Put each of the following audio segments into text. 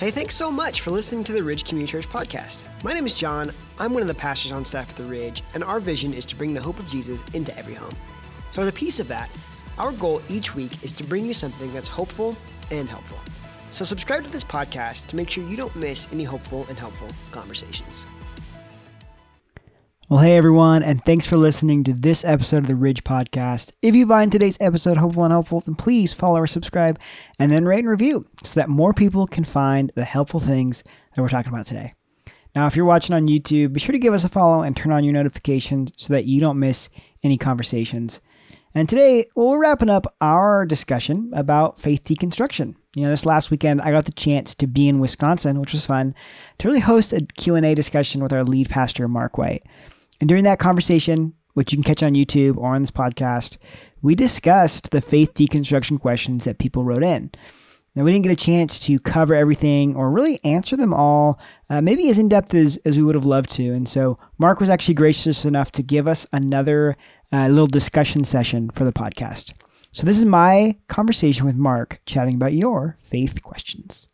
Hey, thanks so much for listening to the Ridge Community Church podcast. My name is John. I'm one of the pastors on staff at the Ridge, and our vision is to bring the hope of Jesus into every home. So as a piece of that, our goal each week is to bring you something that's hopeful and helpful. So subscribe to this podcast to make sure you don't miss any hopeful and helpful conversations. Well, hey everyone, and thanks for listening to this episode of the Ridge Podcast. If you find today's episode hopeful and helpful, then please follow or subscribe, and then rate and review so that more people can find the helpful things that we're talking about today. Now, if you're watching on YouTube, be sure to give us a follow and turn on your notifications so that you don't miss any conversations. And today, we're wrapping up our discussion about faith deconstruction. This last weekend, I got the chance to be in Wisconsin, which was fun, to really host a Q&A discussion with our lead pastor, Mark White. And during that conversation, which you can catch on YouTube or on this podcast, we discussed the faith deconstruction questions that people wrote in. Now, we didn't get a chance to cover everything or really answer them all, maybe as in-depth as we would have loved to. And so Mark was actually gracious enough to give us another little discussion session for the podcast. So this is my conversation with Mark, chatting about your faith questions.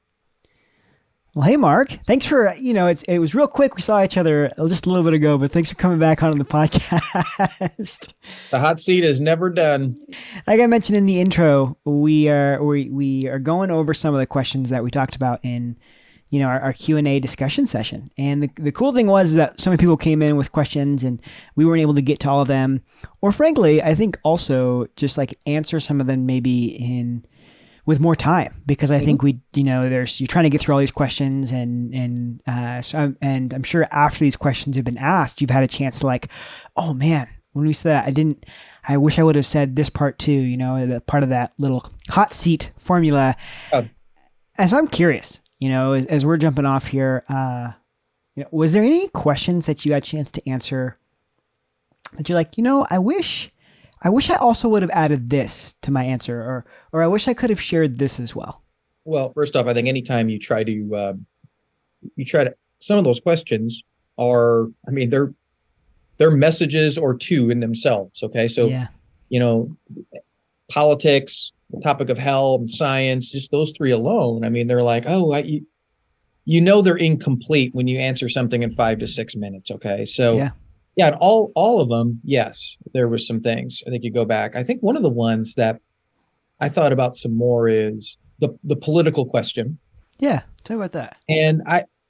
Well, hey, Mark, thanks for, it was real quick. We saw each other just a little bit ago, but thanks for coming back on the podcast. The hot seat is never done. Like I mentioned in the intro, we are going over some of the questions that we talked about in, our Q&A discussion session. And the cool thing was that so many people came in with questions and we weren't able to get to all of them. Or frankly, I think also just like answer some of them maybe with more time, because I think you're trying to get through all these questions and I'm sure after these questions have been asked, you've had a chance to like, oh man, when we said that, I wish I would have said this part too, the part of that little hot seat formula. And so I'm curious, as we're jumping off here, was there any questions that you had a chance to answer that you're like, I wish I also would have added this to my answer, or I wish I could have shared this as well? Well, first off, I think anytime you try to, some of those questions are, they're messages or two in themselves. Okay. So, politics, the topic of hell, and science, just those three alone. They're like, they're incomplete when you answer something in 5 to 6 minutes. Okay. So, yeah, and all of them, yes, there was some things. I think you go back. I think one of the ones that I thought about some more is the political question. Yeah, tell me about that. And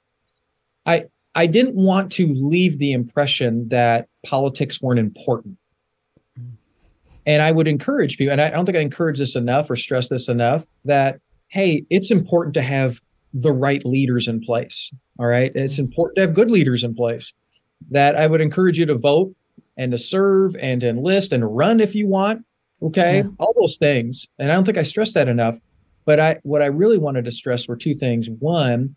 I didn't want to leave the impression that politics weren't important. And I would encourage people, and I don't think I encourage this enough or stress this enough, that, hey, it's important to have the right leaders in place. All right. It's important to have good leaders in place. That I would encourage you to vote and to serve and to enlist and to run if you want. Okay. Yeah. All those things. And I don't think I stressed that enough, but what I really wanted to stress were two things. One,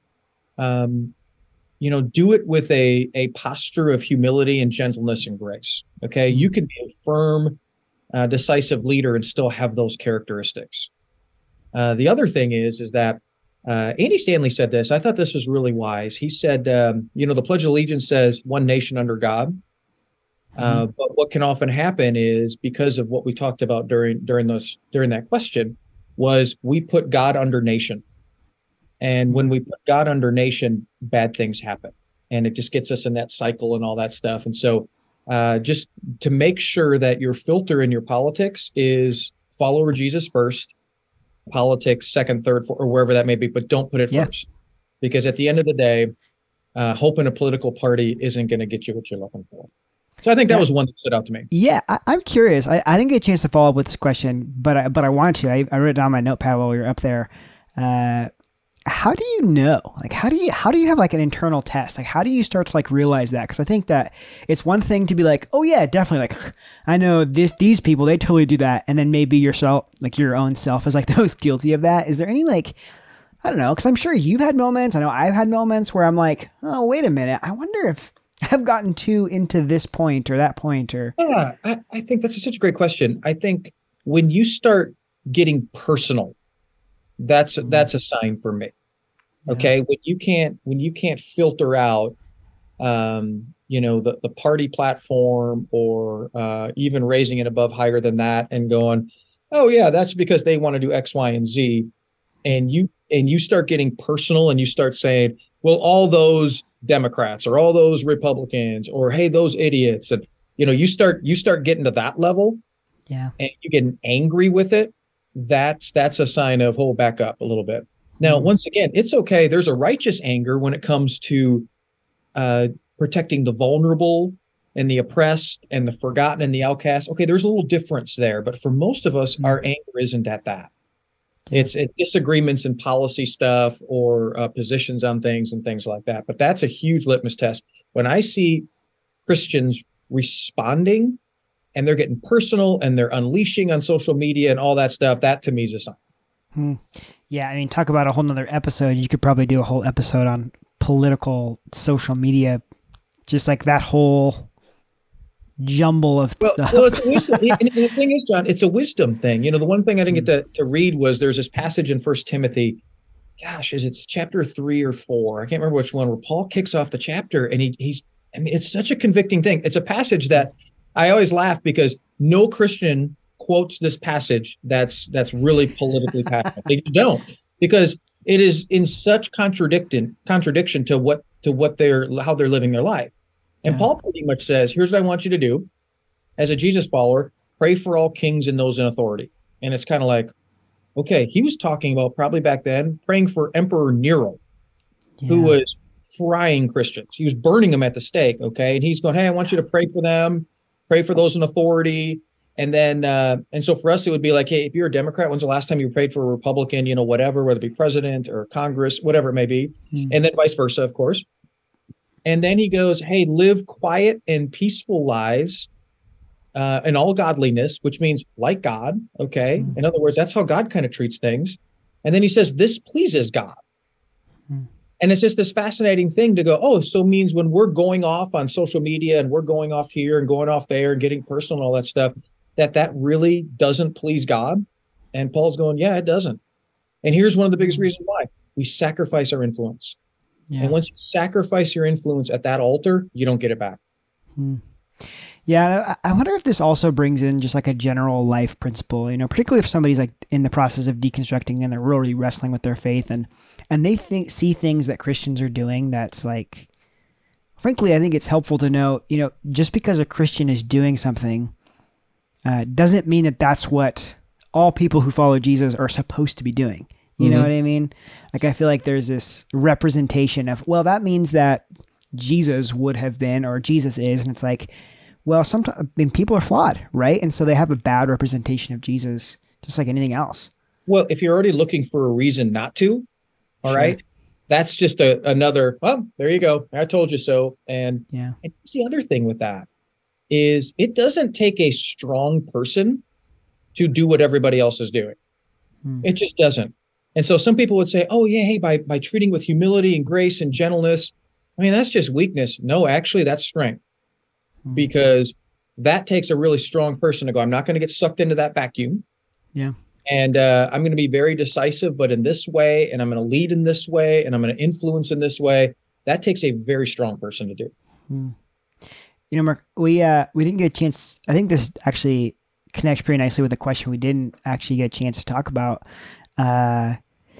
do it with a posture of humility and gentleness and grace. Okay. You can be a firm, decisive leader and still have those characteristics. The other thing is that Andy Stanley said this. I thought this was really wise. He said, the Pledge of Allegiance says one nation under God. But what can often happen is, because of what we talked about during that question, was we put God under nation. And when we put God under nation, bad things happen. And it just gets us in that cycle and all that stuff. And so just to make sure that your filter in your politics is follower Jesus first, politics second, third, fourth, or wherever that may be, but don't put it first, because at the end of the day, hope in a political party isn't going to get you what you're looking for. So I think that was one that stood out to me. Yeah, I'm curious. I didn't get a chance to follow up with this question, but I wanted to. I wrote it down on my notepad while we were up there. How do you know? Like, how do you have like an internal test? Like, how do you start to like realize that? Because I think that it's one thing to be like, oh yeah, definitely. Like, I know these people, they totally do that. And then maybe yourself, like your own self is like the most guilty of that. Is there any like, I don't know, because I'm sure you've had moments. I know I've had moments where I'm like, oh, wait a minute. I wonder if I've gotten too into this point or that point or. Yeah, I think that's such a great question. I think when you start getting personal, that's a sign for me. Okay. Yeah. When you can't filter out, the party platform or even raising it above higher than that and going, oh yeah, that's because they want to do X, Y, and Z. And and you start getting personal and you start saying, well, all those Democrats or all those Republicans or, hey, those idiots. And, you start getting to that level, and you get angry with it. That's a sign of hold back up a little bit. Now, once again, it's okay. There's a righteous anger when it comes to protecting the vulnerable and the oppressed and the forgotten and the outcast. Okay, there's a little difference there. But for most of us, our anger isn't at that. It's disagreements in policy stuff or positions on things and things like that. But that's a huge litmus test. When I see Christians responding and they're getting personal and they're unleashing on social media and all that stuff, that to me is a sign. Yeah, I mean, talk about a whole nother episode. You could probably do a whole episode on political social media, just like that whole jumble of stuff. Well, it's a wisdom. And the thing is, John, it's a wisdom thing. The one thing I didn't get to read was there's this passage in 1 Timothy. Gosh, it's chapter 3 or 4? I can't remember which one, where Paul kicks off the chapter, and it's such a convicting thing. It's a passage that I always laugh because no Christian quotes this passage that's really politically passionate. They just don't, because it is in such contradiction to how they're living their life. And Paul pretty much says, here's what I want you to do as a Jesus follower: pray for all kings and those in authority. And it's kind of like, okay, he was talking about probably back then praying for Emperor Nero, who was frying Christians. He was burning them at the stake. Okay. And he's going, hey, I want you to pray for them, pray for those in authority. And then, and so for us, it would be like, hey, if you're a Democrat, when's the last time you prayed for a Republican, whatever, whether it be president or Congress, whatever it may be. And then vice versa, of course. And then he goes, hey, live quiet and peaceful lives in all godliness, which means like God. Okay. In other words, that's how God kind of treats things. And then he says, this pleases God. And it's just this fascinating thing to go, oh, so means when we're going off on social media and we're going off here and going off there and getting personal and all that stuff, that really doesn't please God. And Paul's going, yeah, it doesn't. And here's one of the biggest reasons why: we sacrifice our influence. And once you sacrifice your influence at that altar, you don't get it back. Yeah. I wonder if this also brings in just like a general life principle, particularly if somebody's like in the process of deconstructing and they're really wrestling with their faith and they see things that Christians are doing. That's like, frankly, I think it's helpful to know, just because a Christian is doing something doesn't mean that that's what all people who follow Jesus are supposed to be doing. You know what I mean? Like, I feel like there's this representation of, well, that means that Jesus would have been, or Jesus is. And it's like, well, sometimes people are flawed, right? And so they have a bad representation of Jesus, just like anything else. Well, if you're already looking for a reason not to, all right, that's just another, well, there you go. I told you so. And the other thing with that is it doesn't take a strong person to do what everybody else is doing. It just doesn't. And so some people would say, oh, yeah, hey, by treating with humility and grace and gentleness, I mean, that's just weakness. No, actually, that's strength, because that takes a really strong person to go, I'm not going to get sucked into that vacuum. Yeah. And I'm going to be very decisive, but in this way, and I'm going to lead in this way, and I'm going to influence in this way. That takes a very strong person to do. Mark, we didn't get a chance. I think this actually connects pretty nicely with the question we didn't actually get a chance to talk about. Mel,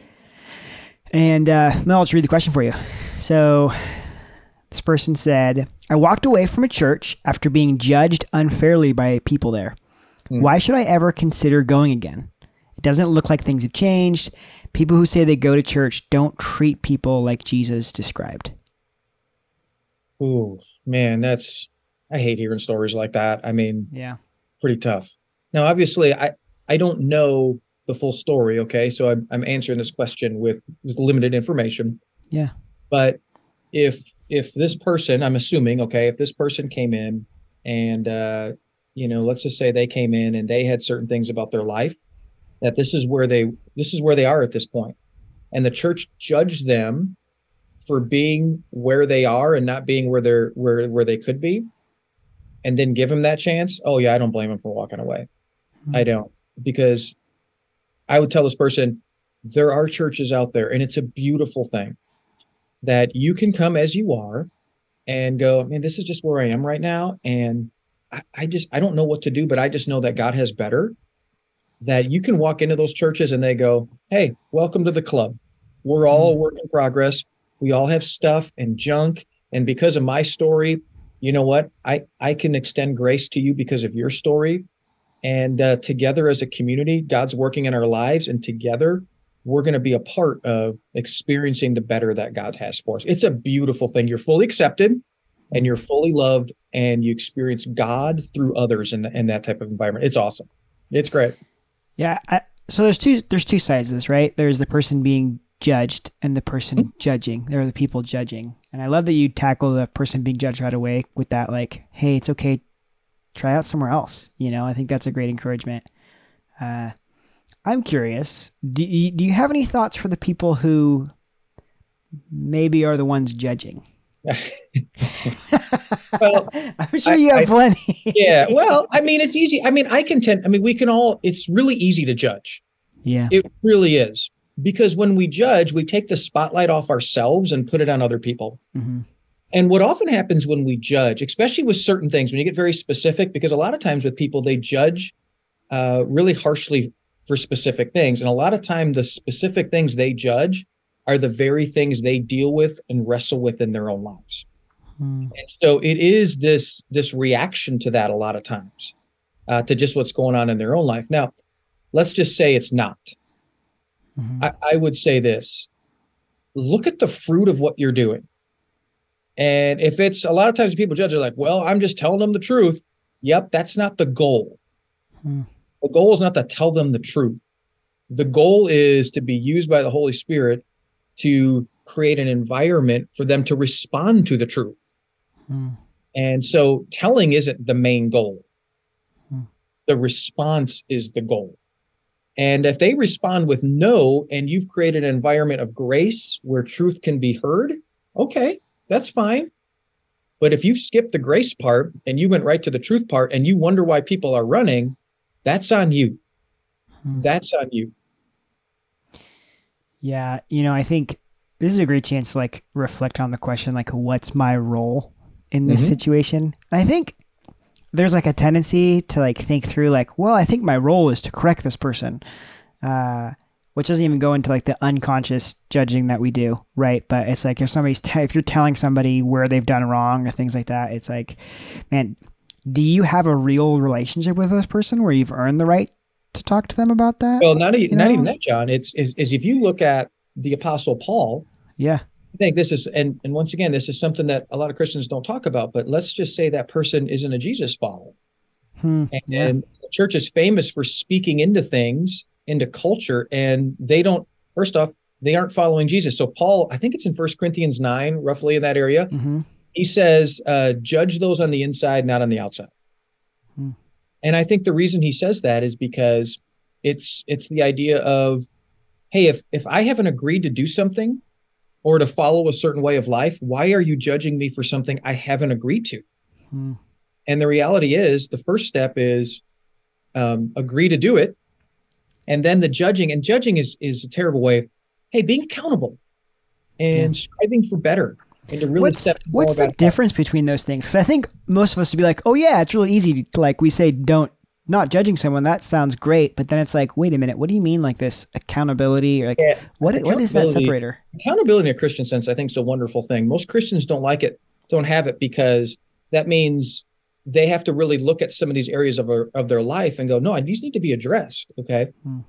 I'll just read the question for you. So this person said, I walked away from a church after being judged unfairly by people there. Why should I ever consider going again? It doesn't look like things have changed. People who say they go to church don't treat people like Jesus described. Ooh, man, I hate hearing stories like that. I mean, pretty tough. Now, obviously, I don't know the full story. Okay. So I'm answering this question with limited information. Yeah. But if this person, I'm assuming, okay, if this person came in and, let's just say they came in and they had certain things about their life, that this is where they are at this point. And the church judged them for being where they are and not being where they could be, and then give them that chance. Oh yeah. I don't blame them for walking away. I don't, because I would tell this person, there are churches out there, and it's a beautiful thing that you can come as you are and go, man, this is just where I am right now. And I don't know what to do, but I just know that God has better. That you can walk into those churches and they go, hey, welcome to the club. We're all a work in progress. We all have stuff and junk. And because of my story, you know what? I can extend grace to you because of your story. And together as a community, God's working in our lives. And together, we're going to be a part of experiencing the better that God has for us. It's a beautiful thing. You're fully accepted and you're fully loved, and you experience God through others in that type of environment. It's awesome. It's great. Yeah. So there's two sides of this, right? There's the person being judged and the person judging. There are the people judging. And I love that you tackle the person being judged right away with that, like, hey, it's okay. Try out somewhere else. I think that's a great encouragement. I'm curious, do you have any thoughts for the people who maybe are the ones judging? Well, I'm sure you have plenty. Yeah. Well, I mean, it's easy. I mean, we can all, it's really easy to judge. Yeah. It really is. Because when we judge, we take the spotlight off ourselves and put it on other people. Mm-hmm. And what often happens when we judge, especially with certain things, when you get very specific, because a lot of times with people, they judge really harshly for specific things. And a lot of time, the specific things they judge are the very things they deal with and wrestle with in their own lives. And so it is this reaction to that a lot of times, to just what's going on in their own life. Now, let's just say it's not. Mm-hmm. I would say this: look at the fruit of what you're doing. And if it's, a lot of times people judge, they're like, well, I'm just telling them the truth. Yep, that's not the goal. The goal is not to tell them the truth. The goal is to be used by the Holy Spirit to create an environment for them to respond to the truth. And so telling isn't the main goal. The response is the goal. And if they respond with no, and you've created an environment of grace where truth can be heard, okay, that's fine. But if you've skipped the grace part and you went right to the truth part and you wonder why people are running, that's on you. That's on you. Yeah. I think this is a great chance to like reflect on the question, like, what's my role in this situation? And I think there's like a tendency to like think through like, well, I think my role is to correct this person, which doesn't even go into like the unconscious judging that we do. Right. But it's like, if you're telling somebody where they've done wrong or things like that, it's like, man, do you have a real relationship with this person where you've earned the right to talk to them about that? Well, not even that, John. It's if you look at the Apostle Paul. Yeah. I think this is, and once again, this is something that a lot of Christians don't talk about, but let's just say that person isn't a Jesus follower. And the church is famous for speaking into things, into culture, and they don't, first off, they aren't following Jesus. So Paul, I think it's in 1 Corinthians 9, roughly in that area. He says, judge those on the inside, not on the outside. And I think the reason he says that is because it's the idea of, hey, if I haven't agreed to do something or to follow a certain way of life, why are you judging me for something I haven't agreed to? And the reality is, the first step is agree to do it. And then the judging, and judging is a terrible way. Hey, being accountable and striving for better. And to really what's the difference between those things? Because I think most of us would be like, oh yeah, it's really easy to, like, we say not judging someone, that sounds great, but then it's like, wait a minute, what do you mean like this accountability? Or like, what is that separator? Accountability in a Christian sense, I think, is a wonderful thing. Most Christians don't like it, don't have it, because that means they have to really look at some of these areas of their life and go, no, these need to be addressed. Okay.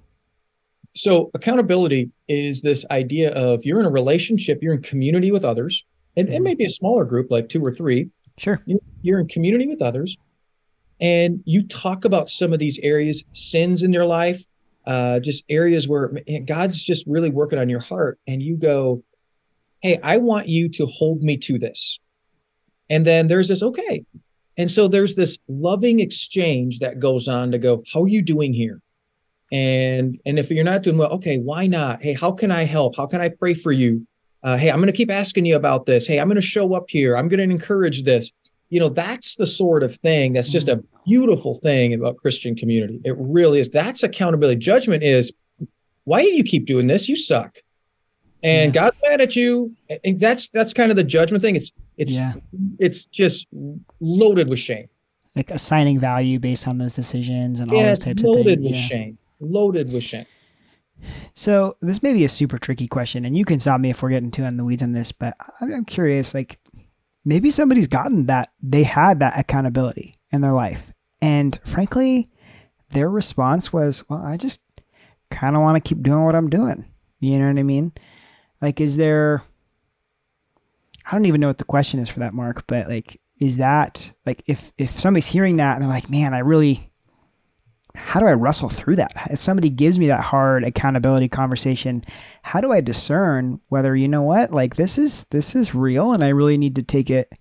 So accountability is this idea of, you're in a relationship, you're in community with others, and it may be a smaller group, like 2 or 3. Sure. You're in community with others, and you talk about some of these areas, sins in your life, just areas where God's just really working on your heart. And you go, hey, I want you to hold me to this. And then there's this, okay. And so there's this loving exchange that goes on to go, how are you doing here? And if you're not doing well, okay, why not? Hey, how can I help? How can I pray for you? Hey, I'm going to keep asking you about this. Hey, I'm going to show up here. I'm going to encourage this. That's the sort of thing that's just a beautiful thing about Christian community. It really is. That's accountability. Judgment is, why do you keep doing this? You suck. And God's mad at you. And that's kind of the judgment thing. It's just loaded with shame. Like assigning value based on those decisions and all those types of things. Loaded with shame. So this may be a super tricky question, and you can stop me if we're getting too in the weeds on this, but I'm curious, like maybe somebody's gotten that, they had that accountability in their life. And frankly, their response was, well, I just kind of want to keep doing what I'm doing. You know what I mean? Like, is there, I don't even know what the question is for that, Mark, but like, is that like, if somebody's hearing that and they're like, man, how do I wrestle through that? If somebody gives me that hard accountability conversation, how do I discern whether, you know what, like this is real and I really need to take it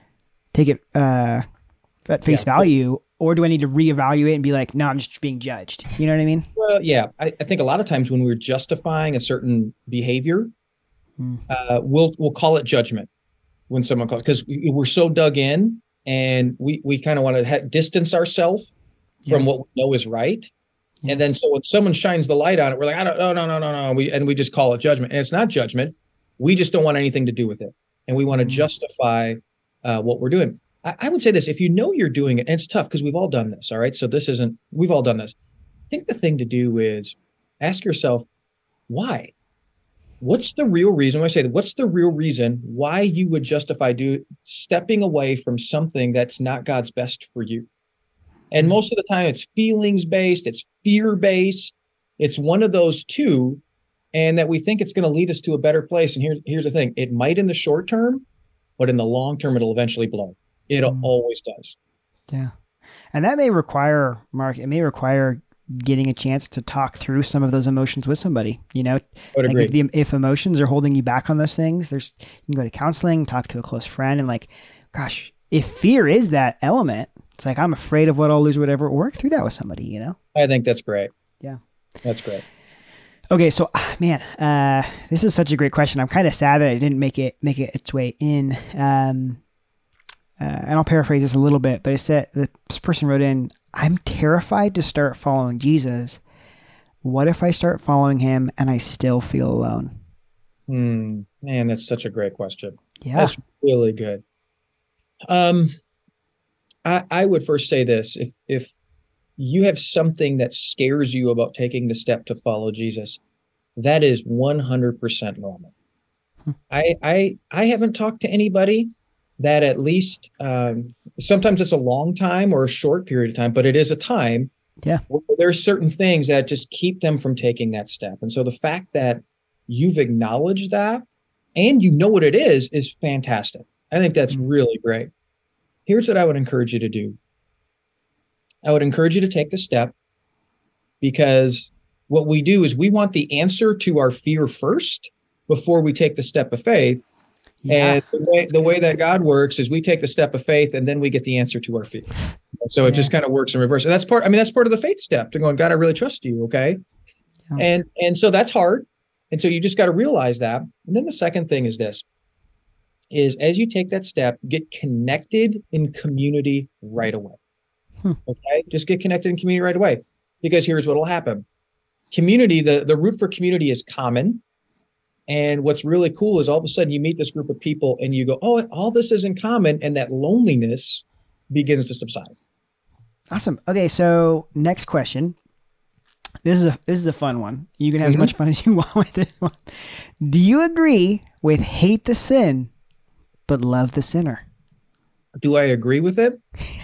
at face value, or do I need to reevaluate and be like, no, I'm just being judged? You know what I mean? Well, yeah, I think a lot of times when we're justifying a certain behavior, we'll call it judgment when someone calls, because we're so dug in and we kind of want to distance ourselves from what we know is right. Yeah. And then so when someone shines the light on it, we're like, no. We just call it judgment. And it's not judgment. We just don't want anything to do with it. And we want to justify what we're doing. I would say this, if you know you're doing it, and it's tough because we've all done this. All right. So we've all done this. I think the thing to do is ask yourself, why? What's the real reason? When I say that, what's the real reason why you would justify stepping away from something that's not God's best for you? And most of the time it's feelings based, it's fear based. It's one of those two, and that we think it's going to lead us to a better place. And here's the thing. It might in the short term, but in the long term, it'll eventually blow. It always does. Yeah. And that may require, Mark, getting a chance to talk through some of those emotions with somebody, you know, like if emotions are holding you back on those things, you can go to counseling, talk to a close friend, and like, gosh, if fear is that element, it's like, I'm afraid of what I'll lose or whatever, work through that with somebody, you know? I think that's great. Yeah. That's great. Okay. So, man, this is such a great question. I'm kind of sad that I didn't make it its way in. And I'll paraphrase this a little bit, but it said, this person wrote in, I'm terrified to start following Jesus. What if I start following him and I still feel alone? Man, that's such a great question. Yeah. That's really good. I would first say this, if you have something that scares you about taking the step to follow Jesus, that is 100% normal. I haven't talked to anybody that at least, sometimes it's a long time or a short period of time, but it is a time. Yeah. Where there are certain things that just keep them from taking that step. And so the fact that you've acknowledged that and you know what it is fantastic. I think that's really great. Here's what I would encourage you to do. I would encourage you to take the step, because what we do is we want the answer to our fear first before we take the step of faith. Yeah. And the way that God works is we take the step of faith and then we get the answer to our fear. So it just kind of works in reverse. And that's part of the faith step, to going, God, I really trust you. Okay. Yeah. And so that's hard. And so you just got to realize that. And then the second thing is this, is as you take that step, get connected in community right away. Okay. Just get connected in community right away, because here's what will happen. Community, the root for community is common. And what's really cool is all of a sudden you meet this group of people and you go, oh, all this is in common. And that loneliness begins to subside. Awesome. Okay. So next question. This is a fun one. You can have as much fun as you want with this one. Do you agree with hate the sin, but love the sinner? Do I agree with it?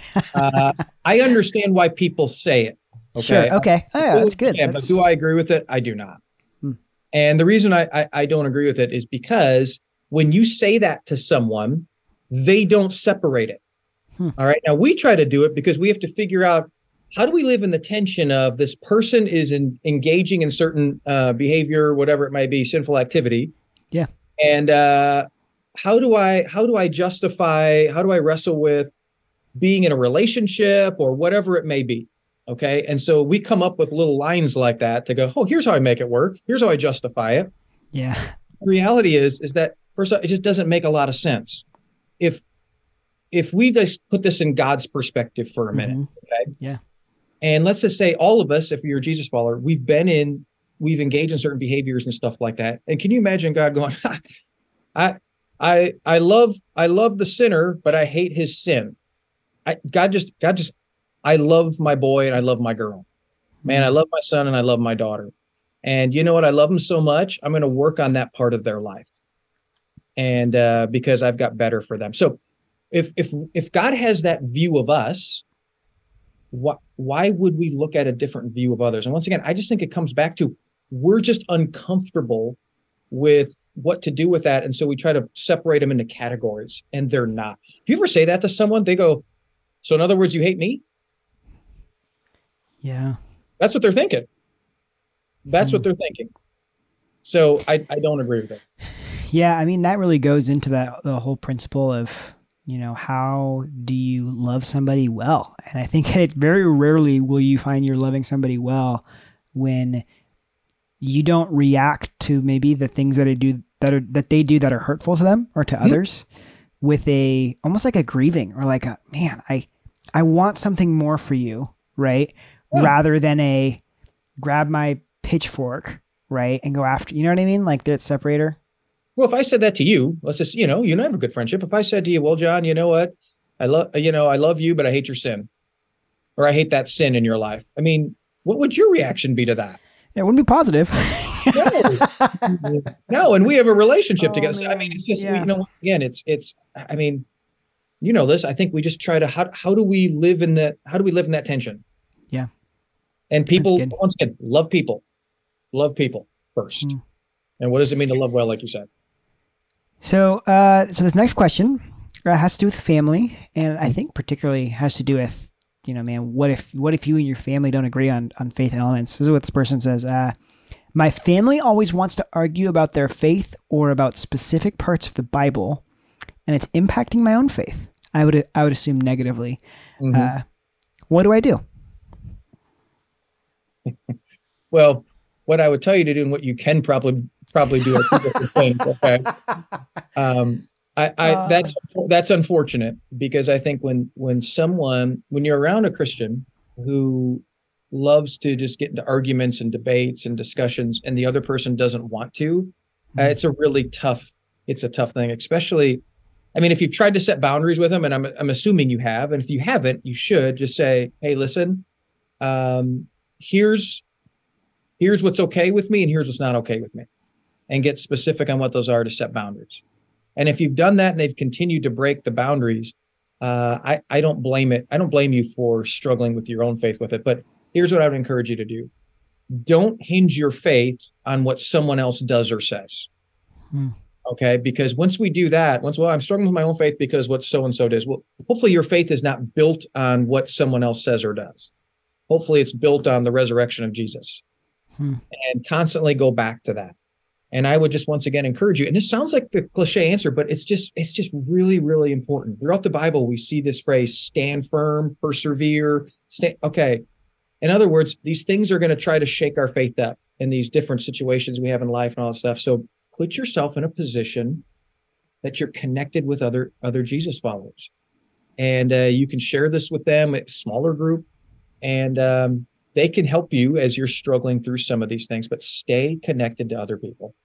I understand why people say it. Okay. Sure. Okay. Oh, yeah, that's good. But do I agree with it? I do not. And the reason I don't agree with it is because when you say that to someone, they don't separate it. All right. Now we try to do it because we have to figure out, how do we live in the tension of this person is engaging in certain behavior, whatever it might be, sinful activity. Yeah. And how do I justify, how do I wrestle with being in a relationship or whatever it may be? Okay. And so we come up with little lines like that to go, oh, here's how I make it work. Here's how I justify it. Yeah. The reality is that first of all, it just doesn't make a lot of sense. If we just put this in God's perspective for a minute, okay? Yeah. And let's just say all of us, if you're a Jesus follower, we've engaged in certain behaviors and stuff like that. And can you imagine God going, I love the sinner, but I hate his sin. God just, I love my boy and I love my girl. Man, I love my son and I love my daughter. And you know what? I love them so much. I'm going to work on that part of their life. And because I've got better for them. So if God has that view of us, why would we look at a different view of others? And once again, I just think it comes back to we're just uncomfortable with what to do with that. And so we try to separate them into categories, and they're not. If you ever say that to someone, they go, so in other words, you hate me? Yeah. That's what they're thinking. That's what they're thinking. So I don't agree with it. Yeah. I mean, that really goes into the whole principle of, how do you love somebody well? And I think very rarely will you find you're loving somebody well when you don't react to maybe the things that they do that are hurtful to them or to others with almost like a grieving or like a, man, I want something more for you, right? Yeah. Rather than a grab my pitchfork, right, and go after, you know what I mean? Like that separator. Well, if I said that to you, let's just, you have a good friendship. If I said to you, well, John, you know what? I love you, but I hate your sin, or I hate that sin in your life. I mean, what would your reaction be to that? It wouldn't be positive. No. And we have a relationship together. Man. So, I mean, it's just, again, it's, I mean, this, I think we just try to, how do we live in that tension? Yeah. And people, once again, love people first. And what does it mean to love well, like you said? So this next question has to do with family, and I think particularly has to do with, man, what if you and your family don't agree on faith elements? This is what this person says. My family always wants to argue about their faith or about specific parts of the Bible, and it's impacting my own faith. I would assume negatively. What do I do? Well, what I would tell you to do, and what you can probably do, are two different things. Okay. That's unfortunate, because I think when you're around a Christian who loves to just get into arguments and debates and discussions, and the other person doesn't want to, it's a tough thing, especially, I mean, if you've tried to set boundaries with them, and I'm assuming you have, and if you haven't, you should just say, hey, listen, here's what's okay with me, and here's what's not okay with me, and get specific on what those are to set boundaries. And if you've done that and they've continued to break the boundaries, I don't blame it. I don't blame you for struggling with your own faith with it. But here's what I would encourage you to do. Don't hinge your faith on what someone else does or says. Okay? Because once we do that, I'm struggling with my own faith because what so-and-so does. Well, hopefully your faith is not built on what someone else says or does. Hopefully it's built on the resurrection of Jesus. And constantly go back to that. And I would just once again encourage you, and this sounds like the cliche answer, but it's just really, really important. Throughout the Bible, we see this phrase, stand firm, persevere, okay. In other words, these things are going to try to shake our faith up in these different situations we have in life and all that stuff. So put yourself in a position that you're connected with other Jesus followers. And you can share this with them, a smaller group, and they can help you as you're struggling through some of these things, but stay connected to other people.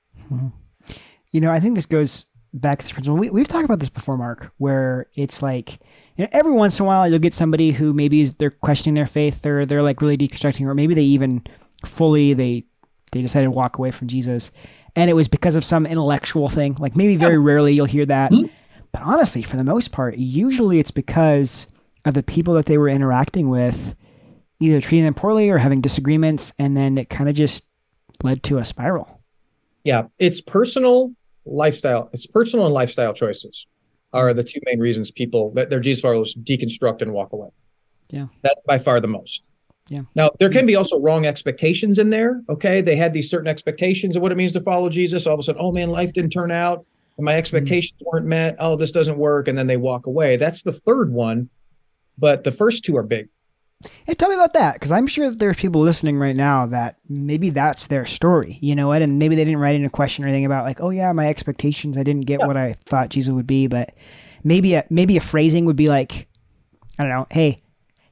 I think this goes back to this principle. We've talked about this before, Mark, where it's like, every once in a while you'll get somebody who maybe they're questioning their faith, or they're like really deconstructing, or maybe they even they decided to walk away from Jesus. And it was because of some intellectual thing. Like maybe very rarely you'll hear that. But honestly, for the most part, usually it's because of the people that they were interacting with, either treating them poorly or having disagreements, and then it kind of just led to a spiral. Yeah, it's personal lifestyle. It's personal and lifestyle choices are the two main reasons people that their Jesus followers deconstruct and walk away. Yeah, that's by far the most. Yeah. Now there can be also wrong expectations in there. Okay, they had these certain expectations of what it means to follow Jesus. All of a sudden, oh man, life didn't turn out, and my expectations weren't met. Oh, this doesn't work, and then they walk away. That's the third one, but the first two are big. Hey, tell me about that, because I'm sure that there's people listening right now that maybe that's their story, you know what? And maybe they didn't write in a question or anything about like, oh yeah, my expectations, I didn't get what I thought Jesus would be, but maybe a phrasing would be like, I don't know, hey,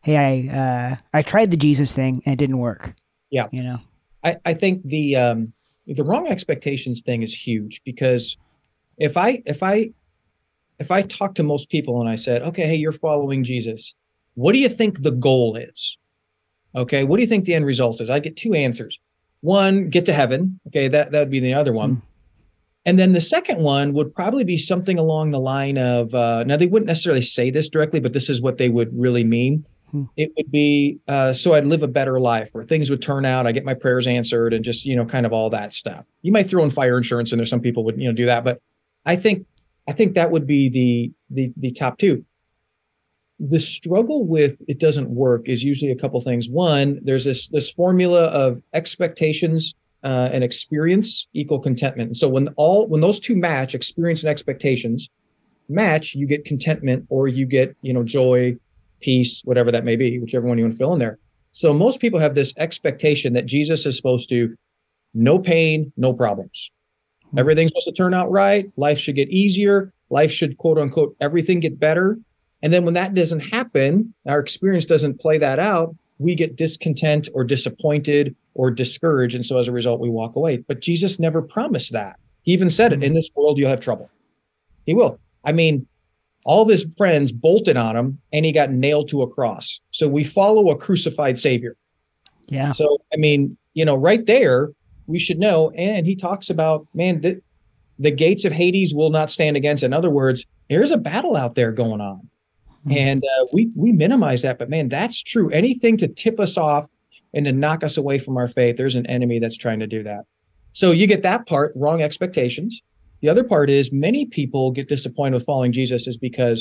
I tried the Jesus thing and it didn't work. Yeah, I think the wrong expectations thing is huge, because if I talk to most people and I said, okay, hey, you're following Jesus, what do you think the goal is? Okay, what do you think the end result is? I get two answers. one, get to heaven. Okay, that would be the other one. And then the second one would probably be something along the line of, now they wouldn't necessarily say this directly, but this is what they would really mean. It would be, so I'd live a better life where things would turn out, I get my prayers answered and just, kind of all that stuff. You might throw in fire insurance in there. Some people would, do that, but I think that would be the top two. The struggle with it doesn't work is usually a couple things. One, there's this formula of expectations and experience equal contentment. And so when those two match, experience and expectations match, you get contentment, or you get, joy, peace, whatever that may be, whichever one you want to fill in there. So most people have this expectation that Jesus is supposed to, no pain, no problems. Everything's supposed to turn out right. Life should get easier. Life should, quote unquote, everything get better. And then when that doesn't happen, our experience doesn't play that out, we get discontent or disappointed or discouraged. And so as a result, we walk away. But Jesus never promised that. He even said it, in this world, you'll have trouble. He will. I mean, all of his friends bolted on him and he got nailed to a cross. So we follow a crucified Savior. Yeah. So, I mean, right there, we should know. And he talks about, man, the gates of Hades will not stand against. In other words, there's a battle out there going on. And we minimize that, but man, that's true. Anything to tip us off and to knock us away from our faith, there's an enemy that's trying to do that. So you get that part, wrong expectations. The other part is many people get disappointed with following Jesus is because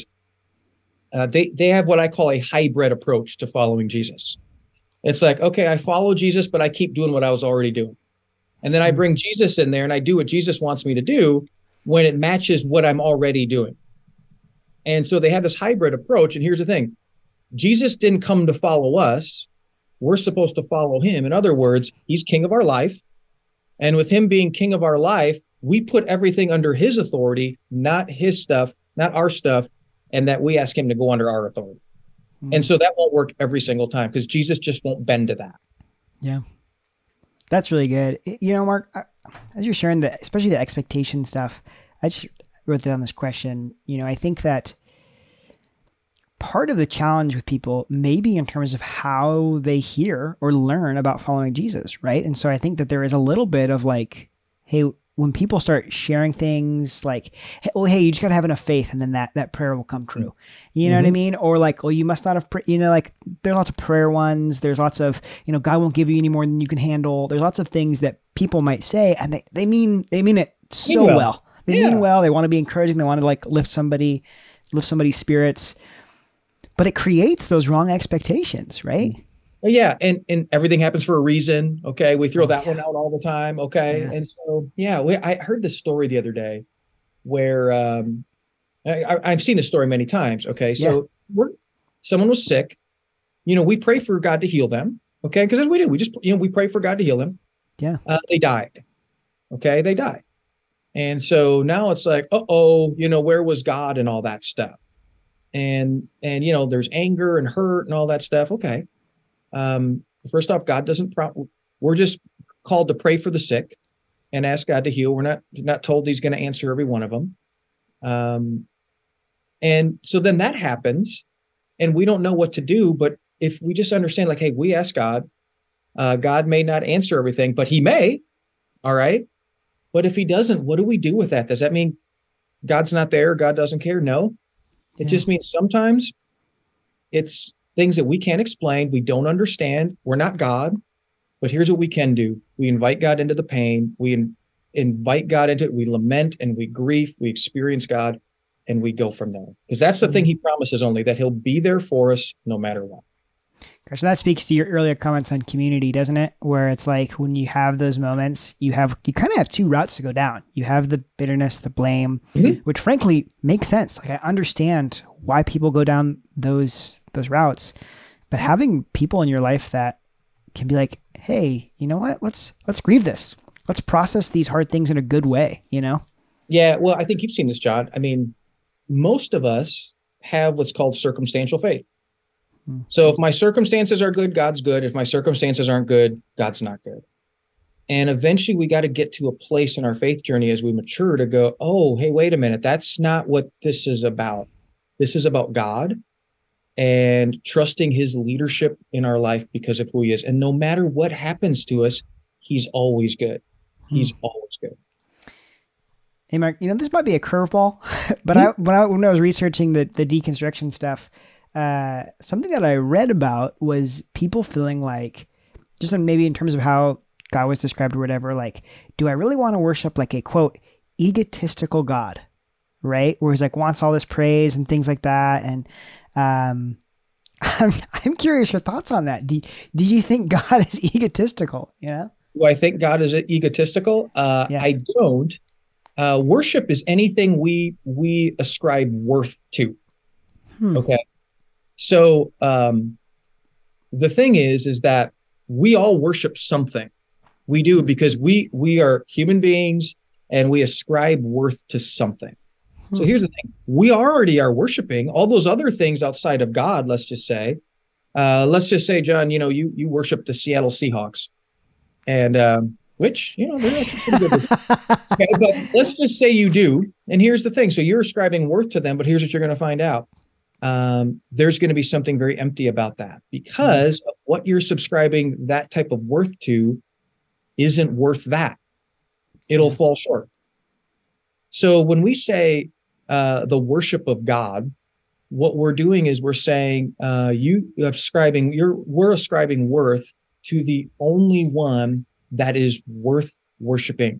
they have what I call a hybrid approach to following Jesus. It's like, okay, I follow Jesus, but I keep doing what I was already doing. And then I bring Jesus in there and I do what Jesus wants me to do when it matches what I'm already doing. And so they have this hybrid approach. And here's the thing. Jesus didn't come to follow us. We're supposed to follow him. In other words, he's king of our life. And with him being king of our life, we put everything under his authority, not his stuff, not our stuff, and that we ask him to go under our authority. And so that won't work every single time because Jesus just won't bend to that. Yeah. That's really good. Mark, as you're sharing especially the expectation stuff, I just wrote down this question. I think that part of the challenge with people may be in terms of how they hear or learn about following Jesus, right? And so I think that there is a little bit of like, hey, when people start sharing things like, hey, you just got to have enough faith and then that prayer will come true. You know what I mean? Or like, you must not have, like there's lots of prayer ones. There's lots of, God won't give you any more than you can handle. There's lots of things that people might say and they mean it so well. They mean well. They want to be encouraging. They want to like lift somebody's spirits, but it creates those wrong expectations, right? Yeah. And everything happens for a reason. Okay. We throw that one out all the time. Okay. Yeah. And so, I heard this story the other day where, I've seen this story many times. Okay. So someone was sick, we pray for God to heal them. Okay. Cause we do, we just, we pray for God to heal them. Yeah. They died. Okay. They died. And so now it's like, where was God and all that stuff? And there's anger and hurt and all that stuff. Okay. First off, God doesn't, we're just called to pray for the sick and ask God to heal. We're not told he's going to answer every one of them. And so then that happens and we don't know what to do. But if we just understand like, hey, we ask God, God may not answer everything, but he may. All right. But if he doesn't, what do we do with that? Does that mean God's not there? God doesn't care? No. It just means sometimes it's things that we can't explain. We don't understand. We're not God. But here's what we can do. We invite God into the pain. We invite God into it. We lament and we grieve. We experience God and we go from there. Because that's the thing he promises only, that he'll be there for us no matter what. Gosh, that speaks to your earlier comments on community, doesn't it? Where it's like when you have those moments, you kind of have two routes to go down. You have the bitterness, the blame, which frankly makes sense. Like I understand why people go down those routes, but having people in your life that can be like, hey, you know what? Let's grieve this. Let's process these hard things in a good way, Yeah. Well, I think you've seen this, John. I mean, most of us have what's called circumstantial faith. So if my circumstances are good, God's good. If my circumstances aren't good, God's not good. And eventually we got to get to a place in our faith journey as we mature to go, oh, hey, wait a minute. That's not what this is about. This is about God and trusting his leadership in our life because of who he is. And no matter what happens to us, he's always good. He's always good. Hey, Mark, this might be a curveball, but when I was researching the deconstruction stuff, something that I read about was people feeling like, just maybe in terms of how God was described or whatever, like, do I really want to worship like a quote egotistical God, right? Where he's like wants all this praise and things like that. And I'm curious your thoughts on that. Do you think God is egotistical? Do I think God is egotistical? I don't. Worship is anything we ascribe worth to. Okay. So the thing is that we all worship something. We do because we are human beings and we ascribe worth to something. So here's the thing. We already are worshiping all those other things outside of God. Let's just say, John, you worship the Seattle Seahawks, and which, they're actually pretty good. Okay, but let's just say you do. And here's the thing. So you're ascribing worth to them, but here's what you're going to find out. There's going to be something very empty about that because of what you're subscribing that type of worth to isn't worth that. It'll fall short. So when we say the worship of God, what we're doing is we're saying we're ascribing worth to the only one that is worth worshiping.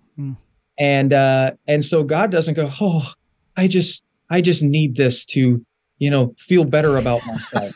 And so God doesn't go, oh, I just need this to, feel better about myself.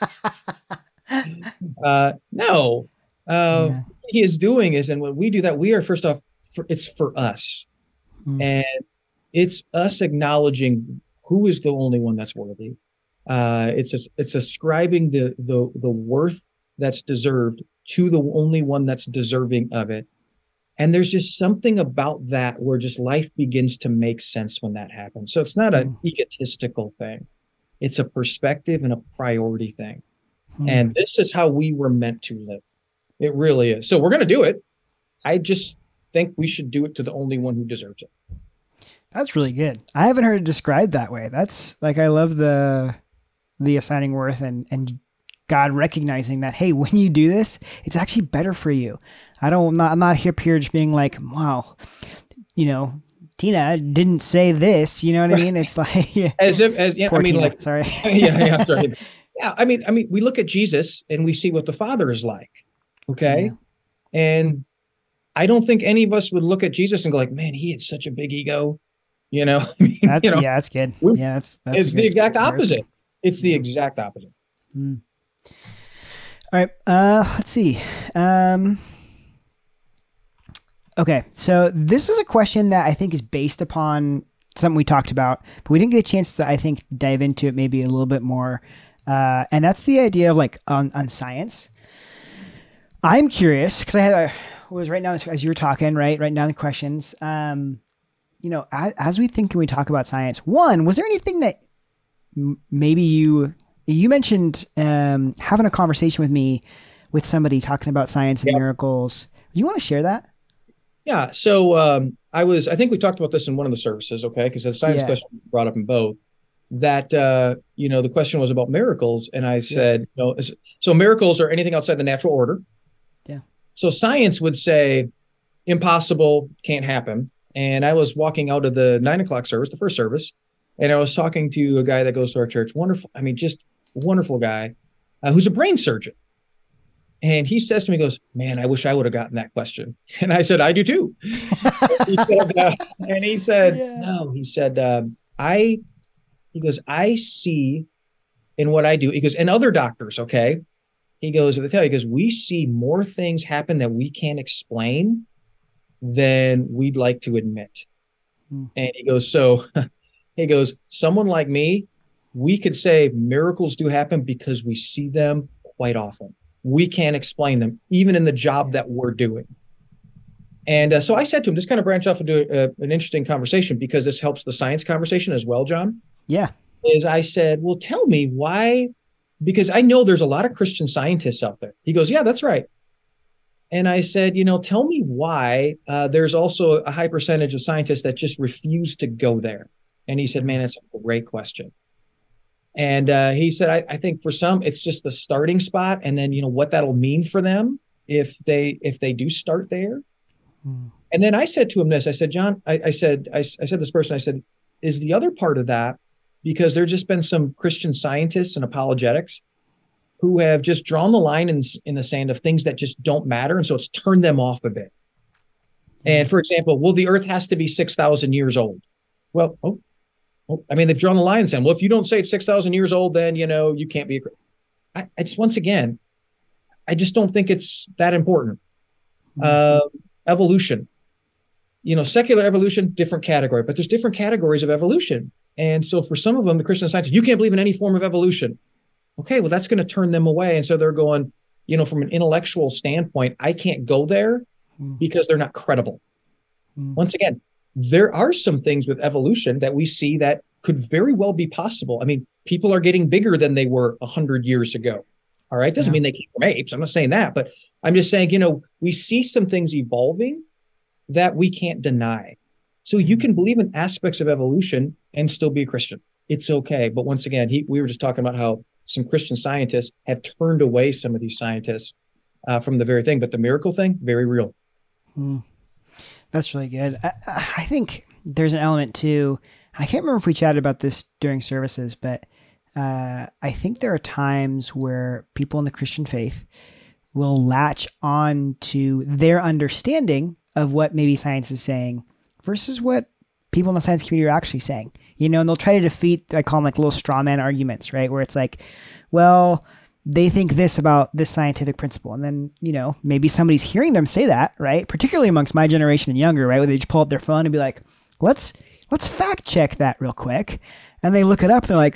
No. What he is doing is, and when we do that, we are first off, it's for us. And it's us acknowledging who is the only one that's worthy. It's ascribing the worth that's deserved to the only one that's deserving of it. And there's just something about that where just life begins to make sense when that happens. So it's not an egotistical thing. It's a perspective and a priority thing. And this is how we were meant to live. It really is. So we're going to do it. I just think we should do it to the only one who deserves it. That's really good. I haven't heard it described that way. That's like, I love the assigning worth and God recognizing that, hey, when you do this, it's actually better for you. I'm not here just being like, wow, Tina didn't say this, you know what I mean? It's like, sorry. Yeah. Sorry. Yeah. I mean, we look at Jesus and we see what the Father is like. Okay. Yeah. And I don't think any of us would look at Jesus and go like, man, he had such a big ego. Yeah, that's good. Yeah. It's the exact opposite. It's the exact opposite. All right. Let's see. Okay. So this is a question that I think is based upon something we talked about, but we didn't get a chance to, I think, dive into it maybe a little bit more. And that's the idea of like on science. I'm curious because was right now as you were talking, writing down the questions. As we think when we talk about science, one, was there anything that maybe you mentioned having a conversation with me with somebody talking about science and miracles? Do you want to share that? Yeah. So I think we talked about this in one of the services, okay? Because the science question brought up in both. That the question was about miracles, and I said, so miracles are anything outside the natural order. Yeah. So science would say impossible, can't happen. And I was walking out of the 9 o'clock service, the first service, and I was talking to a guy that goes to our church. Wonderful. I mean, just wonderful guy who's a brain surgeon. And he says to me, he goes, man, I wish I would have gotten that question. And I said, I do too. And he said, no, he said, I see in what I do. He goes, and other doctors, okay. He goes, we see more things happen that we can't explain than we'd like to admit. And he goes, someone like me, we could say miracles do happen because we see them quite often. We can't explain them, even in the job that we're doing. And so I said to him, just kind of branch off into an interesting conversation because this helps the science conversation as well, John. Yeah. Is I said, well, tell me why, because I know there's a lot of Christian scientists out there. He goes, yeah, that's right. And I said, tell me why there's also a high percentage of scientists that just refuse to go there. And he said, man, that's a great question. And he said, I think for some, it's just the starting spot. And then, what that'll mean for them if they do start there. And then I said to him this, I said, John, I said to this person, I said, is the other part of that because there's just been some Christian scientists and apologetics who have just drawn the line in the sand of things that just don't matter. And so it's turned them off a bit. And for example, well, the earth has to be 6,000 years old. Well, I mean, they've drawn the line and saying, well, if you don't say it's 6,000 years old, then, you can't be I just, once again, I just don't think it's that important. Evolution, secular evolution, different category, but there's different categories of evolution. And so for some of them, the Christian scientists, you can't believe in any form of evolution. Okay, well, that's going to turn them away. And so they're going, from an intellectual standpoint, I can't go there because they're not credible. Once again, there are some things with evolution that we see that could very well be possible. I mean, people are getting bigger than they were 100 years ago. All right. Doesn't mean they came from apes. I'm not saying that, but I'm just saying, we see some things evolving that we can't deny. So you can believe in aspects of evolution and still be a Christian. It's okay. But once again, we were just talking about how some Christian scientists have turned away some of these scientists from the very thing. But the miracle thing, very real. That's really good. I think there's an element too. I can't remember if we chatted about this during services, but I think there are times where people in the Christian faith will latch on to their understanding of what maybe science is saying versus what people in the science community are actually saying, and they'll try to defeat, I call them like little straw man arguments, right? Where it's like, well, they think this about this scientific principle. And then, maybe somebody's hearing them say that, right? Particularly amongst my generation and younger, right? Where they just pull out their phone and be like, let's fact check that real quick. And they look it up. And they're like,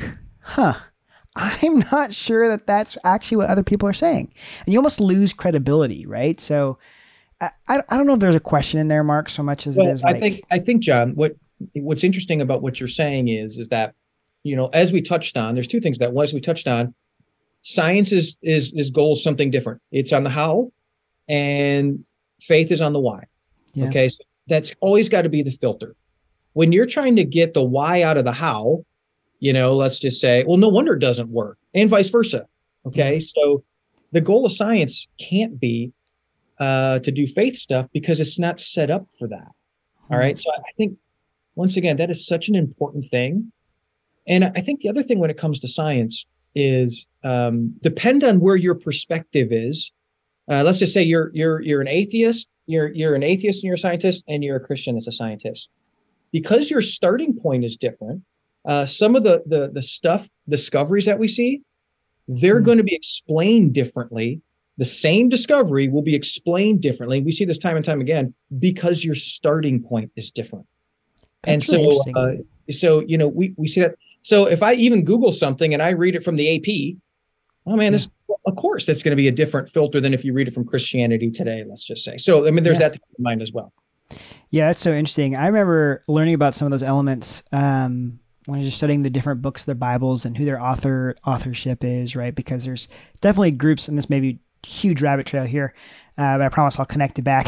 I'm not sure that that's actually what other people are saying. And you almost lose credibility, right? So I don't know if there's a question in there, Mark, so much as it is like... I think, John, what's interesting about what you're saying is that, as we touched on, there's two things that as we touched on, science is goal is something different. It's on the how, and faith is on the why. Yeah. Okay. So that's always got to be the filter. When you're trying to get the why out of the how, let's just say, well, no wonder it doesn't work, and vice versa. Okay. So the goal of science can't be to do faith stuff because it's not set up for that. All right. So I think, once again, that is such an important thing. And I think the other thing when it comes to science is depend on where your perspective is. Let's just say you're an atheist, you're an atheist and you're a scientist, and you're a Christian as a scientist. Because your starting point is different, some of the stuff, discoveries that we see, they're going to be explained differently. The same discovery will be explained differently. We see this time and time again because your starting point is different. That's and so, we see that. So if I even Google something and I read it from the AP, oh man, of course, that's going to be a different filter than if you read it from Christianity Today, let's just say. So, I mean, there's that to keep in mind as well. Yeah, that's so interesting. I remember learning about some of those elements when I was just studying the different books of the Bibles and who their authorship is, right? Because there's definitely groups, and this may be a huge rabbit trail here, but I promise I'll connect it back.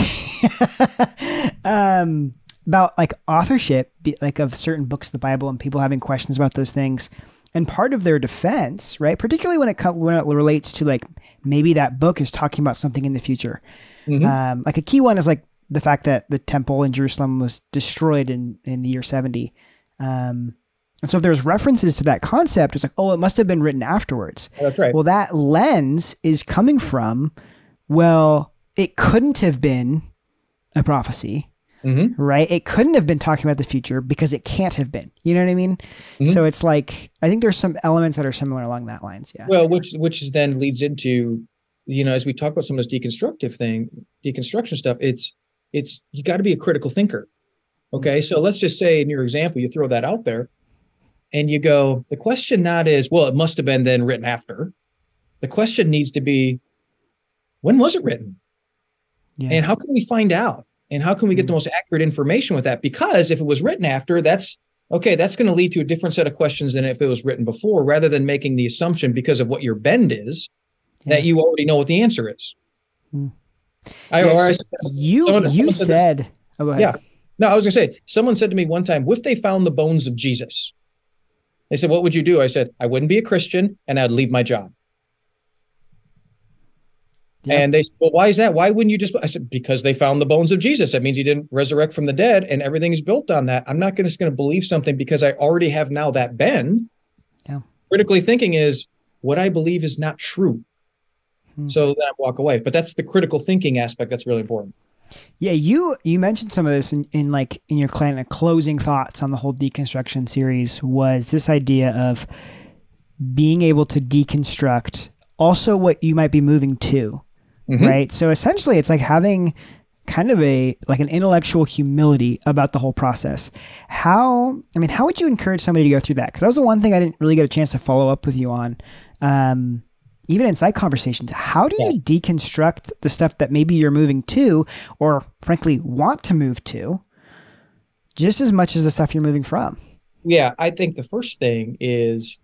About like authorship, like of certain books of the Bible, and people having questions about those things. And part of their defense, right, particularly when it relates to like maybe that book is talking about something in the future. Mm-hmm. Like a key one is like the fact that the temple in Jerusalem was destroyed in the year 70. And so if there's references to that concept, it's like, oh, it must have been written afterwards. That's right. Well, that lens is coming from, well, it couldn't have been a prophecy. Mm-hmm. Right? It couldn't have been talking about the future because it can't have been. You know what I mean? Mm-hmm. So it's like, I think there's some elements that are similar along that lines. Yeah. Well, which then leads into, as we talk about some of this deconstruction stuff, it's you got to be a critical thinker. Okay. So let's just say in your example, you throw that out there and you go, the question not is, well, it must have been then written after. The question needs to be, when was it written? Yeah. And how can we find out? And how can we get the most accurate information with that? Because if it was written after, that's going to lead to a different set of questions than if it was written before, rather than making the assumption because of what your bend is that you already know what the answer is. You said, oh, go ahead. Yeah. No, I was going to say, someone said to me one time, what if they found the bones of Jesus? They said, what would you do? I said, I wouldn't be a Christian and I'd leave my job. Yeah. And they said, well, why is that? Why wouldn't you just, I said, because they found the bones of Jesus. That means he didn't resurrect from the dead and everything is built on that. I'm not just going to believe something because I already have now that bend. Yeah. Critically thinking is what I believe is not true. So then I walk away. But that's the critical thinking aspect that's really important. Yeah, you mentioned some of this in your kind of closing thoughts on the whole deconstruction series was this idea of being able to deconstruct also what you might be moving to, right? So essentially it's like having kind of an intellectual humility about the whole process. How would you encourage somebody to go through that? Because that was the one thing I didn't really get a chance to follow up with you on. Even in side conversations, how do you deconstruct the stuff that maybe you're moving to, or frankly want to move to, just as much as the stuff you're moving from? Yeah, I think the first thing is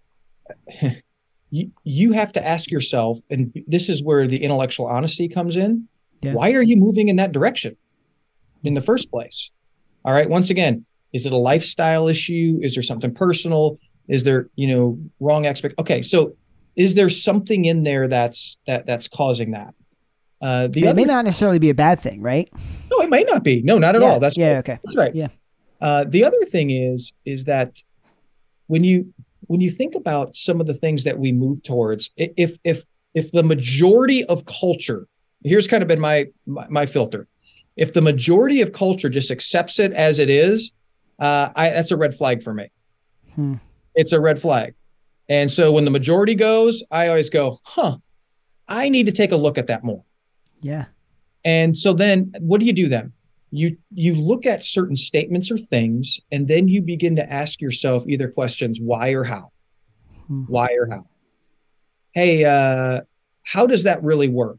you have to ask yourself, and this is where the intellectual honesty comes in. Yeah. Why are you moving in that direction in the first place? All right. Once again, is it a lifestyle issue? Is there something personal? Is there, wrong Okay. So is there something in there that's causing that? It may not necessarily be a bad thing, right? No, it might not be. No, not at all. That's right. Okay. That's right. Yeah. The other thing is that when you think about some of the things that we move towards, if the majority of culture, here's kind of been my filter. If the majority of culture just accepts it as it is, that's a red flag for me. It's a red flag. And so when the majority goes, I always go, I need to take a look at that more. Yeah. And so then what do you do then? You look at certain statements or things, and then you begin to ask yourself either questions, why or how? Why or how? Hey, how does that really work?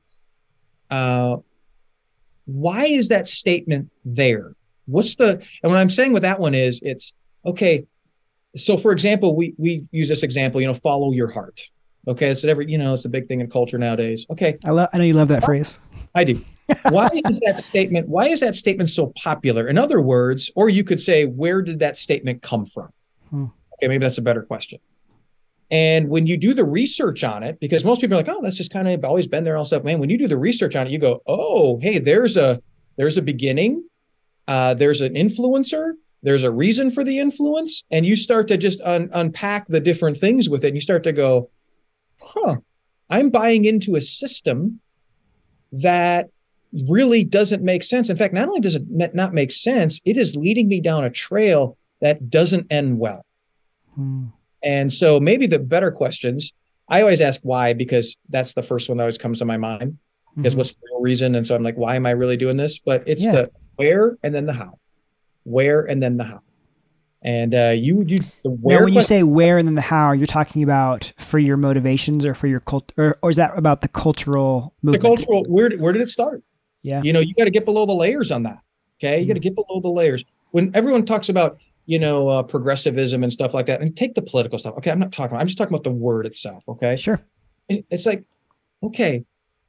Why is that statement there? And what I'm saying with that one is it's okay. So for example, we use this example, follow your heart. Okay. It's it's a big thing in culture nowadays. Okay. I know you love that phrase. I do. Why is that statement so popular? In other words, or you could say, where did that statement come from? Okay. Maybe that's a better question. And when you do the research on it, because most people are like, oh, that's just kind of always been there and all stuff, man, when you do the research on it, you go, oh, hey, there's a beginning. There's an influencer. There's a reason for the influence. And you start to just unpack the different things with it. And you start to go, I'm buying into a system that really doesn't make sense. In fact, not only does it not make sense, it is leading me down a trail that doesn't end well. And so maybe the better questions, I always ask why, because that's the first one that always comes to my mind. Because what's the real reason? And so I'm like, why am I really doing this? But it's the where and then the how. Where and then the how. And you the where. Now, when you say where and then the how, you're talking about for your motivations or for your culture, or is that about the cultural movement? The cultural, where did it start? Yeah. You got to get below the layers on that. Okay. You got to get below the layers. When everyone talks about, progressivism and stuff like that, and take the political stuff. Okay. I'm just talking about the word itself. Okay. Sure. It's like, okay,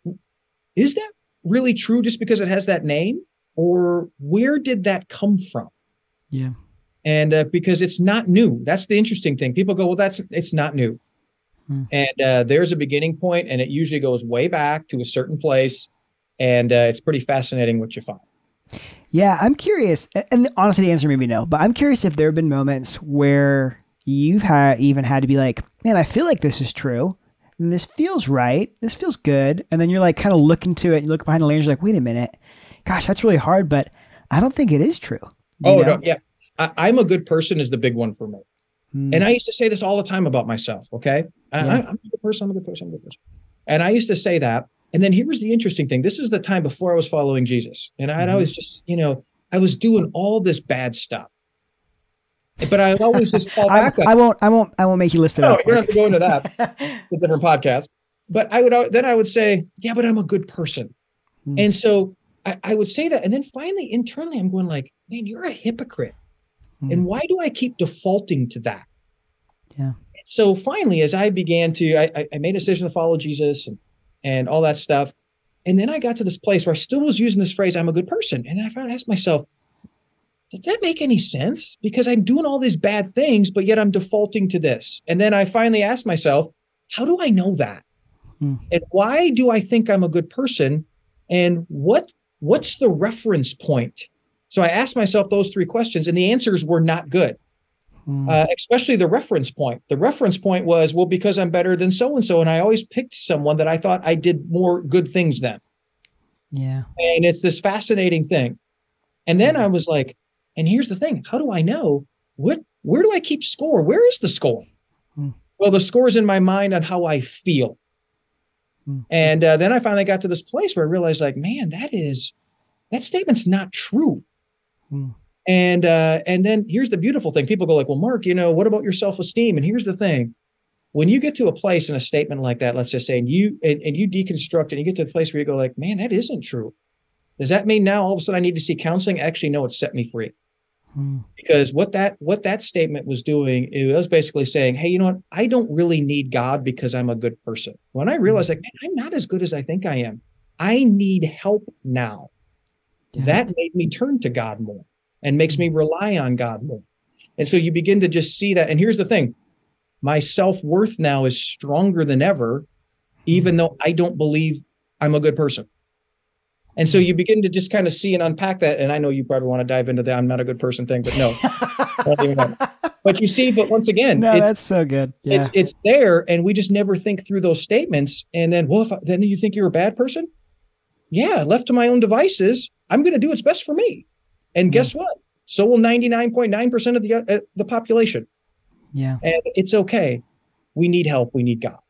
is that really true just because it has that name? Or where did that come from? Yeah. And because it's not new. That's the interesting thing. People go, well, it's not new. And there's a beginning point, and it usually goes way back to a certain place. And it's pretty fascinating what you find. Yeah, I'm curious. And honestly, the answer may be no, but I'm curious if there have been moments where you've even had to be like, man, I feel like this is true. And this feels right. This feels good. And then you're like kind of look into it. You look behind the layers, you're like, wait a minute. Gosh, that's really hard, but I don't think it is true. No, yeah. I'm a good person is the big one for me. And I used to say this all the time about myself. Okay. I'm a good person. I'm a good person. And I used to say that. And then here was the interesting thing. This is the time before I was following Jesus. And I'd always just, I was doing all this bad stuff. But I always just fall back. I won't make you list it. No, you don't have to go into that. It's a different podcast. But I would say, yeah, but I'm a good person. And so I would say that. And then finally, internally, I'm going like, man, you're a hypocrite. And why do I keep defaulting to that? Yeah. So finally, as I began to, I made a decision to follow Jesus and all that stuff. And then I got to this place where I still was using this phrase, I'm a good person. And then I finally asked myself, does that make any sense? Because I'm doing all these bad things, but yet I'm defaulting to this. And then I finally asked myself, how do I know that? And why do I think I'm a good person? And what's the reference point? So I asked myself those three questions, and the answers were not good. Especially the reference point. The reference point was, well, because I'm better than so-and-so. And I always picked someone that I thought I did more good things than. Yeah. And it's this fascinating thing. And then I was like, and here's the thing. How do I know where do I keep score? Where is the score? Well, the score is in my mind on how I feel. And then I finally got to this place where I realized, like, man, that statement's not true. And then here's the beautiful thing. People go like, well, Mark, what about your self-esteem? And here's the thing. When you get to a place in a statement like that, let's just say, and you deconstruct and you get to a place where you go like, man, that isn't true. Does that mean now all of a sudden I need to see counseling? Actually, no, it set me free. Because what that statement was doing, it was basically saying, hey, you know what? I don't really need God because I'm a good person. When I realized, like, man, I'm not as good as I think I am. I need help now. Yeah. That made me turn to God more and makes me rely on God more. And so you begin to just see that. And here's the thing. My self-worth now is stronger than ever, even though I don't believe I'm a good person. And so you begin to just kind of see and unpack that. And I know you probably want to dive into the I'm not a good person thing, but no. But you see, but once again, that's so good. Yeah. It's there. And we just never think through those statements. And then, well, then you think you're a bad person? Yeah, left to my own devices, I'm going to do what's best for me. And guess what? So will 99.9% of the population. Yeah. And it's okay. We need help. We need God.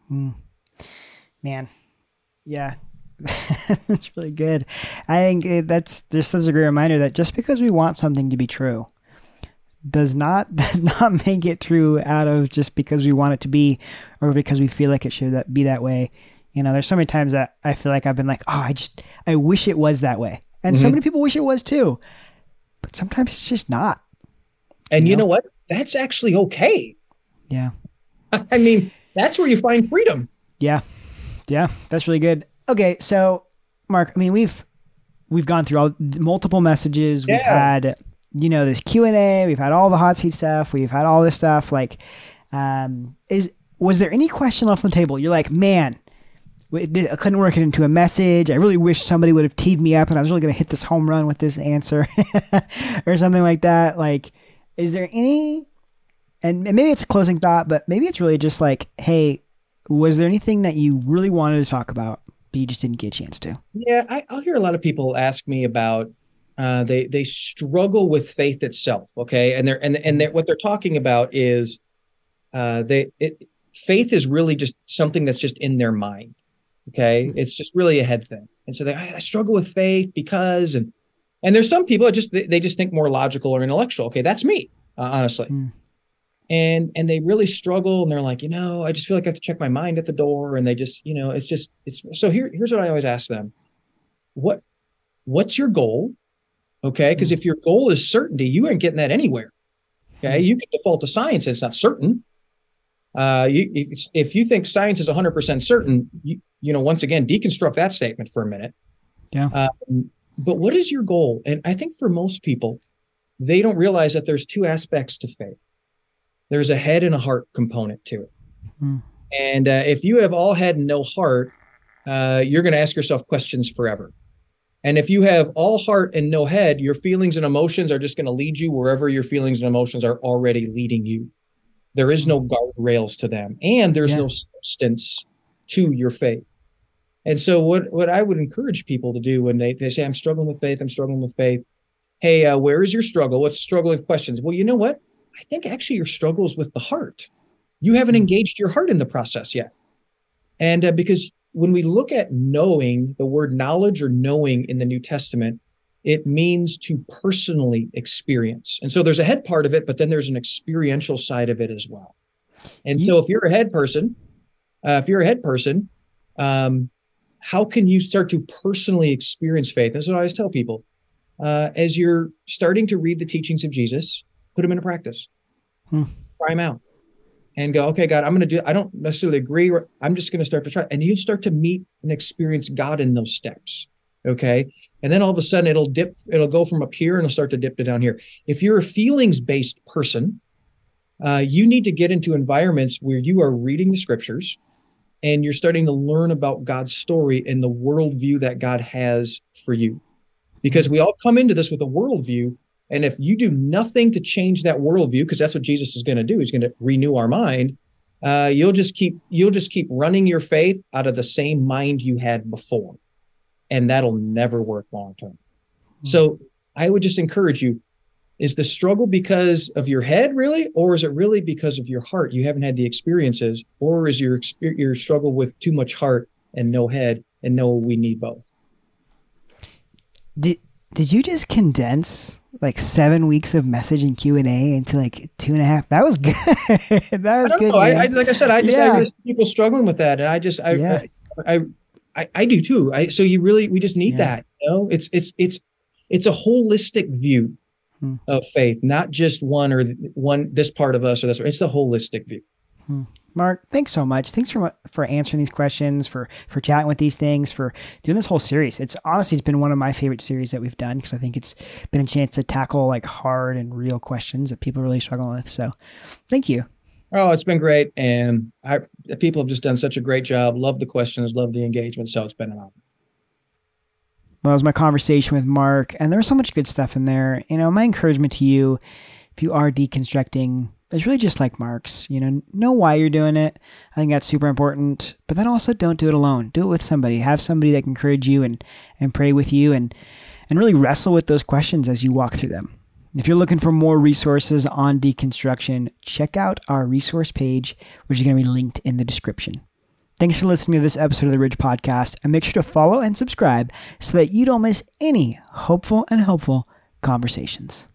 Man. Yeah. That's really good. I think there's such a great reminder that just because we want something to be true does not make it true out of just because we want it to be, or because we feel like it should be that way. There's so many times that I feel like I've been like, oh, I wish it was that way. And so many people wish it was too, but sometimes it's just not. And you know what? That's actually okay. Yeah. I mean, that's where you find freedom. Yeah. Yeah. That's really good. Okay. So Mark, I mean, we've gone through multiple messages. We've had, this Q&A, we've had all the hot seat stuff. We've had all this stuff. Like, was there any question left on the table? You're like, man, I couldn't work it into a message. I really wish somebody would have teed me up and I was really going to hit this home run with this answer or something like that. Like, is there any, and maybe it's a closing thought, but maybe it's really just like, hey, was there anything that you really wanted to talk about, but you just didn't get a chance to? Yeah, I'll hear a lot of people ask me about, they struggle with faith itself. Okay. And what they're talking about is, faith is really just something that's just in their mind. Okay. It's just really a head thing. And so I struggle with faith because, and there's some people that they just think more logical or intellectual. Okay. That's me, honestly. And they really struggle and they're like, I just feel like I have to check my mind at the door. And they just, so here's what I always ask them. What's your goal? Okay. Because if your goal is certainty, you ain't getting that anywhere. Okay. You can default to science and it's not certain. If you think science is 100% certain, once again, deconstruct that statement for a minute. Yeah. But what is your goal? And I think for most people, they don't realize that there's two aspects to faith. There's a head and a heart component to it. And if you have all head and no heart, you're going to ask yourself questions forever. And if you have all heart and no head, your feelings and emotions are just going to lead you wherever your feelings and emotions are already leading you. There is no guardrails to them, and there's no substance to your faith. And so what I would encourage people to do when they say, I'm struggling with faith. Hey, where is your struggle? What's struggling questions? Well, you know what? I think actually your struggle is with the heart. You haven't engaged your heart in the process yet. And because when we look at knowing, the word knowledge or knowing in the New Testament, it means to personally experience. And so there's a head part of it, but then there's an experiential side of it as well. And so if you're a head person, how can you start to personally experience faith? That's what I always tell people. As you're starting to read the teachings of Jesus, put them into practice. Try them out. And go, okay, God, I don't necessarily agree. I'm just going to start to try. And you start to meet and experience God in those steps. Okay. And then all of a sudden it'll go from up here and it'll start to dip to down here. If you're a feelings-based person, you need to get into environments where you are reading the scriptures and you're starting to learn about God's story and the worldview that God has for you. Because we all come into this with a worldview, and if you do nothing to change that worldview, because that's what Jesus is going to do, he's going to renew our mind. You'll just keep running your faith out of the same mind you had before, and that'll never work long term. So I would just encourage you: is the struggle because of your head, really, or is it really because of your heart? You haven't had the experiences, or is your struggle with too much heart and no head? And no, we need both. Did you just condense like 7 weeks of message and Q&A into like 2.5? That was good. That was good. Like I said, I just people struggling with that, and I do too. So we just need that. You know, it's a holistic view of faith, not just this part of us or this. It's the holistic view. Mark, thanks so much. Thanks for answering these questions, for chatting with these things, for doing this whole series. It's been one of my favorite series that we've done, because I think it's been a chance to tackle like hard and real questions that people are really struggling with. So thank you. Oh, it's been great. And the people have just done such a great job. Love the questions, love the engagement. So it's been an honor. Well, that was my conversation with Mark, and there was so much good stuff in there. You know, my encouragement to you, if you are deconstructing, is really just like Mark's. Know why you're doing it. I think that's super important. But then also don't do it alone. Do it with somebody. Have somebody that can encourage you and pray with you and really wrestle with those questions as you walk through them. If you're looking for more resources on deconstruction, check out our resource page, which is going to be linked in the description. Thanks for listening to this episode of the Ridge Podcast, and make sure to follow and subscribe so that you don't miss any hopeful and helpful conversations.